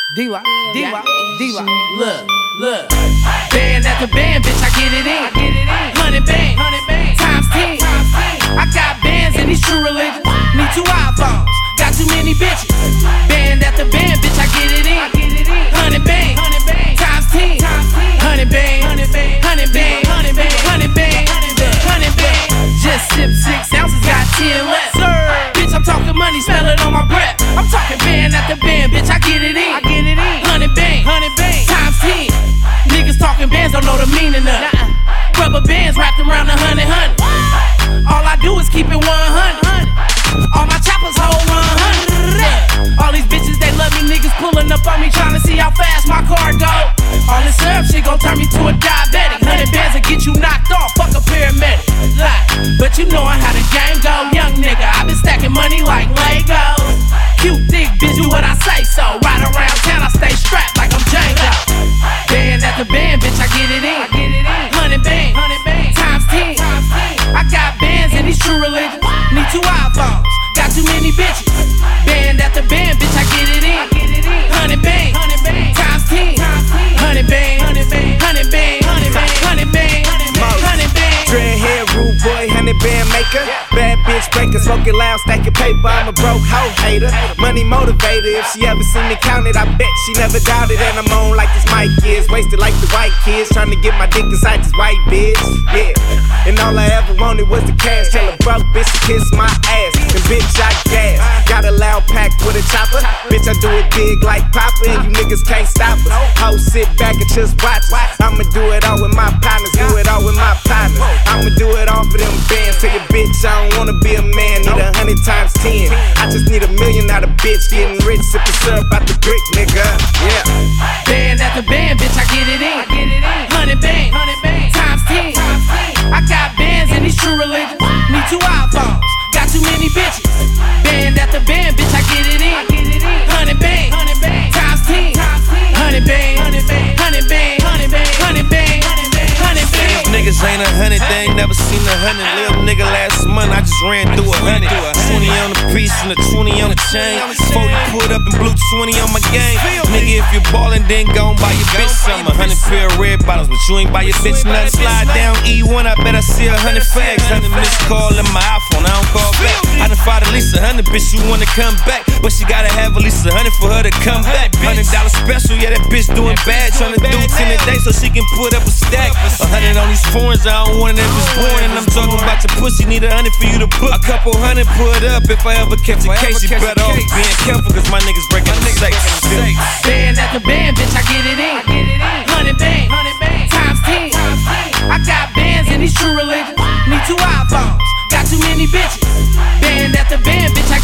D-Rock, look. Band at the band, bitch, I get it in. 100 bang, times 10. I got bands and these true religions. Need 2 iPhones, got too many bitches. Band at the band, bitch, I get it in. 100 bang, times 10. 100 bang, 100 bang. Just sip 6 ounces, got 10 left. Bitch, I'm talking money, smell it on my breath. I'm talking band at the band, bitch, I get it in. 100 bang, times 10. Niggas talking bands, don't know the meaning of it. Rubber bands wrapped around 100. All I do is keep it 100. All my choppers hold 100. All these bitches, they love me. Niggas pulling up on me, trying to see how fast my car go. All this syrup shit gon' turn me to a diabetic. 100 bands will get you knocked off, fuck a paramedic. But you know how the game go, young nigga. I been stacking money like Legos. Cute, thick, bitch, do what I say so. Ride around town, I stay strapped like I'm Django. Band at the band, bitch, I get it in. 100 bang, times 10. I got bands and these true religions. Need 2 iPhones, got too many bitches. Band at the band, bitch, I get it in. 100 bang, times 10. 100 bang, 100 bang. Dread hair, rude boy, 100 band maker. Bad bitch breaker, smoking loud, stacking paper. I'm a broke hoe hater, money motivator. If she ever seen me count it, I bet she never doubted. And I'm on like this mic is, wasted like the white kids, trying to get my dick inside this white bitch. Yeah, and all I ever wanted was the cash. Tell a broke bitch to kiss my ass, and bitch I gas. Got a loud pack with a chopper, bitch I do it big like Papa, and you niggas can't stop us. Ho, sit back and just watch us. I'ma do it all with my partners, do it all with my partners. I'ma do it all for them bands. Tell your bitch I don't wanna be a man, need 100 times 10. I just need $1 million out of bitch, getting rich, sipping syrup out the brick, nigga. Yeah. Band at the band, bitch, I get it in. 100 bang, times 10. I got bands and these true religions. Need 2 iPhones, got too many bitches. Band at the band, bitch, I get it in. 100 bang, times 10. 100 bang, 100 bang. Niggas ain't 100, they ain't never seen 100. Little nigga last month, I just ran through 100. 20 on the piece and a 20 on the chain. 40 put up and blue 20 on my game. Nigga, if you ballin', then go and buy your bitch some. 100 pair of red bottles, but you ain't buy your bitch nothing. Slide down E1, I bet I see 100 fags. 100 missed call in my iPhone, I don't call back. I done fought at least 100, bitch, you wanna come back. But she gotta have at least 100 for her to come back. $100 special, yeah, that bitch doing bad. Tryna do 10 a day so she can put up a stack. 100 on these foreigns, I don't want it if it's born. And I'm talking about your pussy, need 100 for you to put. A couple hundred put up if I ever catch a case. You better off being careful, cause my niggas breaking the safe. Band at the band, bitch, I get it in. 100 bang, times 10. I got bands and these true religions. Need 2 iPhones, got too many bitches. Band at the band, bitch, I